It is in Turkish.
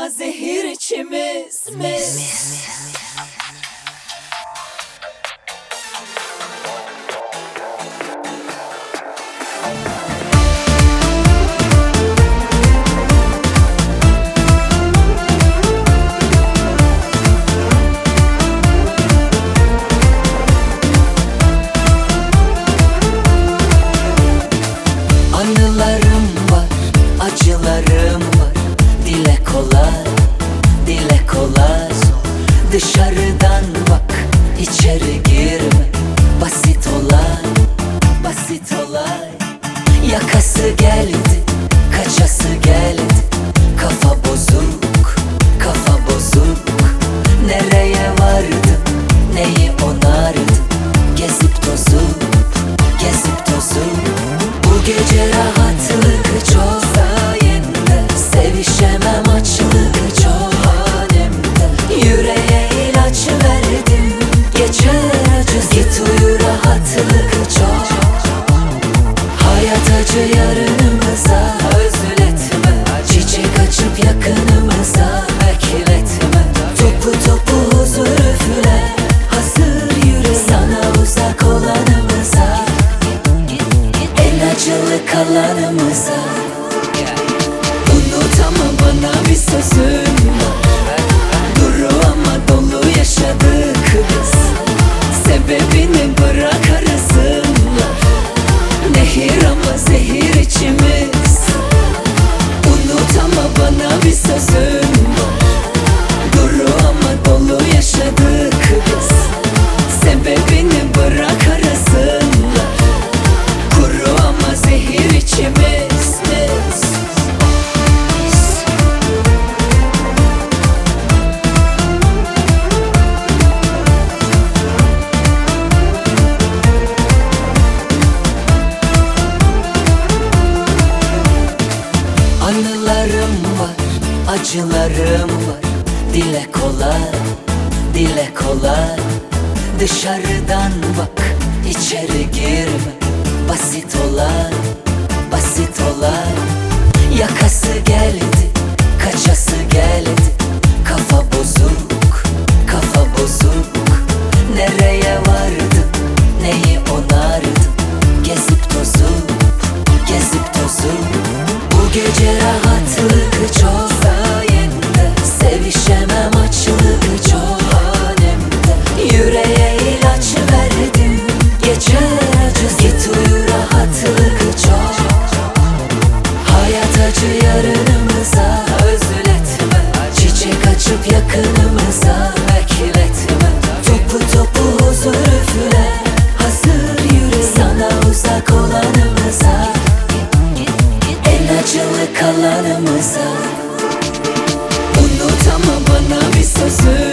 ama zehir içimiz mis. Anılarım var, acılarım var. Dile kolay, dile kolay. Dışarıdan bak, içeri girme. Basit olay, basit olay. Yakası geldi, kaçası geldi. Kafa bozuk, kafa bozuk. Nereye vardın, neyi onardın? Gezip tozup, gezip tozup. Bu gece rahatlık çok sayende. Sevişemem açlık çok hanemde. Yüreğe ilaç verdim, geçer acısı. Git uyu rahatlık çok. Hayat acı yarınımıza özletme. Çiçek açıp yakınımıza bekletme. Topu topu huzur üfle. Hazır yürek sana uzak olanımıza, en acılı kalanımıza. Unut ama bana bir sözün var. Duru ama dolu yaşadık biz. Sebebini bırak arasınlar. Nehir ama zehir içimiz. Unut ama bana bir sözün var. Duru ama dolu yaşadık biz. Sebebini bırak arasınlar. Kuru ama zehir içimiz mis. Anılarım var, acılarım var. Dile kolay, dile kolay. Dışarıdan bak, içeri girme. Basit olay, basit olay. Yakası geldi, kaçası geldi. Kafa bozuk, kafa bozuk. Nereye vardın, neyi onardın? Gezip tozup, gezip tozup. Bu gece rahatlık çok sayende. Sevişemem açlık çok hanemde. Yüreğe ilaç verdim, geçer acısı. Git uyu rahatlık çok. Hayat acı yarınımıza özletme. Çiçek açıp yakınımıza bekletme. Topu topu huzur üfle. Hazır yürek sana uzak olanımıza, en acılı kalanımıza. Unut ama bana bir sözün